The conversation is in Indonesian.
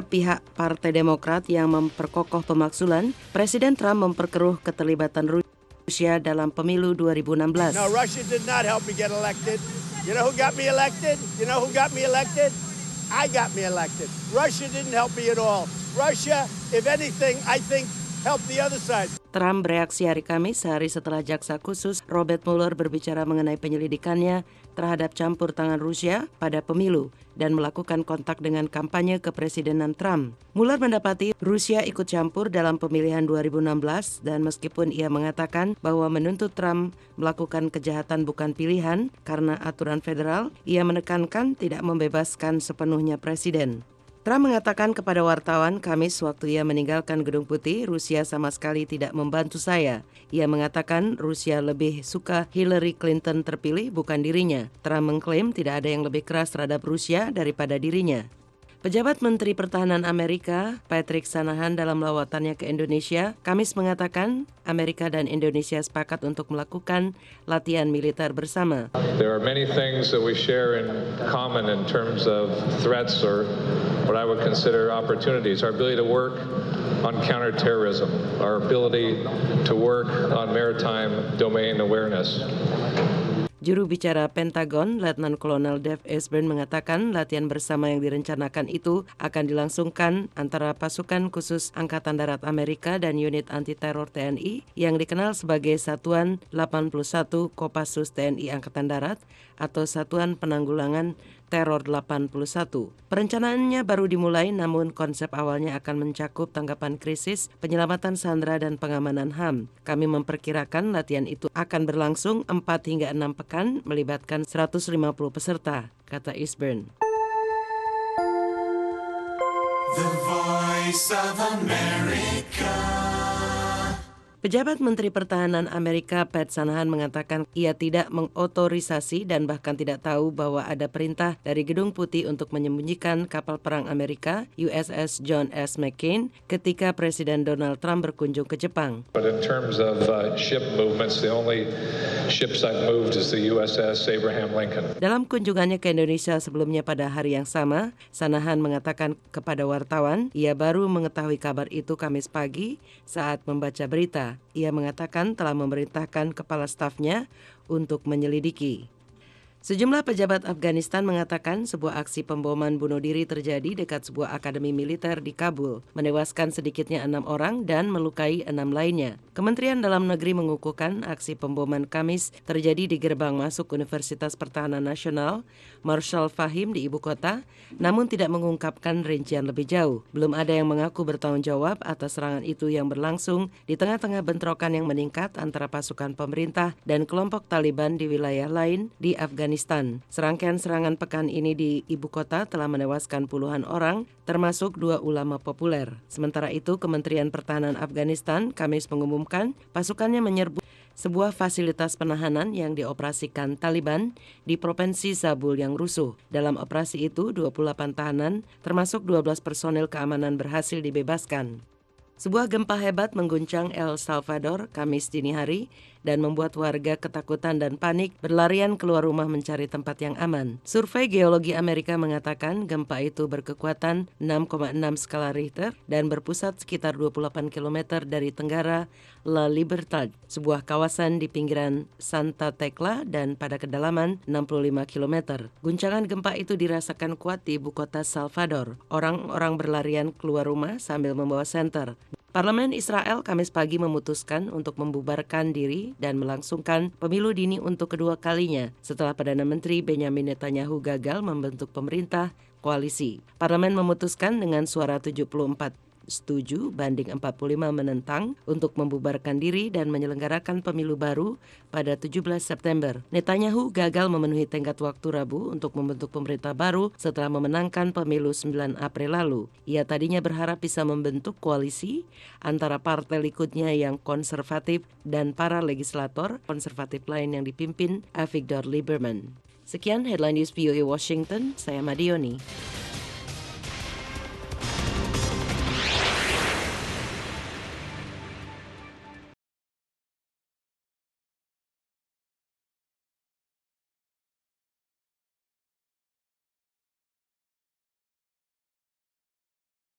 pihak Partai Demokrat yang memperkokoh pemaksulan, Presiden Trump memperkeruh keterlibatan Rusia dalam pemilu 2016. No, Russia did not help me get elected. You know who got me elected? You know who got me elected? I got me elected. Russia didn't help me at all. Russia, if anything, I think helped the other side. Trump bereaksi hari Kamis, sehari setelah jaksa khusus Robert Mueller berbicara mengenai penyelidikannya terhadap campur tangan Rusia pada pemilu dan melakukan kontak dengan kampanye kepresidenan Trump. Mueller mendapati Rusia ikut campur dalam pemilihan 2016 dan meskipun ia mengatakan bahwa menuntut Trump melakukan kejahatan bukan pilihan karena aturan federal, ia menekankan tidak membebaskan sepenuhnya presiden. Trump mengatakan kepada wartawan Kamis waktu ia meninggalkan Gedung Putih, Rusia sama sekali tidak membantu saya. Ia mengatakan Rusia lebih suka Hillary Clinton terpilih bukan dirinya. Trump mengklaim tidak ada yang lebih keras terhadap Rusia daripada dirinya. Pejabat Menteri Pertahanan Amerika, Patrick Shanahan dalam lawatannya ke Indonesia, Kamis mengatakan Amerika dan Indonesia sepakat untuk melakukan latihan militer bersama. There are many things that we share in common in terms of threats or what I would consider opportunities. Our ability to work on counterterrorism, our ability to work on maritime domain awareness. Juru bicara Pentagon, Letnan Kolonel Dave Esbern mengatakan latihan bersama yang direncanakan itu akan dilangsungkan antara pasukan khusus Angkatan Darat Amerika dan unit anti-teror TNI yang dikenal sebagai Satuan 81 Kopassus TNI Angkatan Darat atau Satuan Penanggulangan Teror 81. Perencanaannya baru dimulai namun konsep awalnya akan mencakup tanggapan krisis, penyelamatan sandera dan pengamanan HAM. Kami memperkirakan latihan itu akan berlangsung 4 hingga 6 pekan melibatkan 150 peserta, kata Esbern. The Voice of America. Pejabat Menteri Pertahanan Amerika Pat Shanahan mengatakan ia tidak mengotorisasi dan bahkan tidak tahu bahwa ada perintah dari Gedung Putih untuk menyembunyikan kapal perang Amerika USS John S. McCain ketika Presiden Donald Trump berkunjung ke Jepang. But in terms of ship movements, the only ships I've moved is the USS Abraham Lincoln. Dalam kunjungannya ke Indonesia sebelumnya pada hari yang sama, Shanahan mengatakan kepada wartawan ia baru mengetahui kabar itu Kamis pagi saat membaca berita. Ia mengatakan telah memerintahkan kepala stafnya untuk menyelidiki. Sejumlah pejabat Afghanistan mengatakan sebuah aksi pemboman bunuh diri terjadi dekat sebuah akademi militer di Kabul, menewaskan sedikitnya 6 orang dan melukai 6 lainnya. Kementerian Dalam Negeri mengukuhkan aksi pemboman Kamis terjadi di gerbang masuk Universitas Pertahanan Nasional Marshal Fahim di ibu kota, namun tidak mengungkapkan rincian lebih jauh. Belum ada yang mengaku bertanggung jawab atas serangan itu yang berlangsung di tengah-tengah bentrokan yang meningkat antara pasukan pemerintah dan kelompok Taliban di wilayah lain di Afghanistan. Serangkaian serangan pekan ini di ibu kota telah menewaskan puluhan orang, termasuk 2 ulama populer. Sementara itu, Kementerian Pertahanan Afghanistan Kamis mengumumkan pasukannya menyerbu sebuah fasilitas penahanan yang dioperasikan Taliban di Provinsi Zabul yang rusuh. Dalam operasi itu, 28 tahanan, termasuk 12 personel keamanan berhasil dibebaskan. Sebuah gempa hebat mengguncang El Salvador Kamis dini hari dan membuat warga ketakutan dan panik berlarian keluar rumah mencari tempat yang aman. Survei Geologi Amerika mengatakan gempa itu berkekuatan 6,6 skala Richter dan berpusat sekitar 28 km dari tenggara La Libertad, sebuah kawasan di pinggiran Santa Tecla dan pada kedalaman 65 km. Guncangan gempa itu dirasakan kuat di ibu kota Salvador. Orang-orang berlarian keluar rumah sambil membawa senter. Parlemen Israel Kamis pagi memutuskan untuk membubarkan diri dan melangsungkan pemilu dini untuk kedua kalinya setelah Perdana Menteri Benjamin Netanyahu gagal membentuk pemerintah koalisi. Parlemen memutuskan dengan suara 74 setuju banding 45 menentang untuk membubarkan diri dan menyelenggarakan pemilu baru pada 17 September. Netanyahu gagal memenuhi tenggat waktu Rabu untuk membentuk pemerintah baru setelah memenangkan pemilu 9 April lalu. Ia tadinya berharap bisa membentuk koalisi antara partai Likudnya yang konservatif dan para legislator konservatif lain yang dipimpin Avigdor Lieberman. Sekian Headline News VOA Washington, saya Madioni.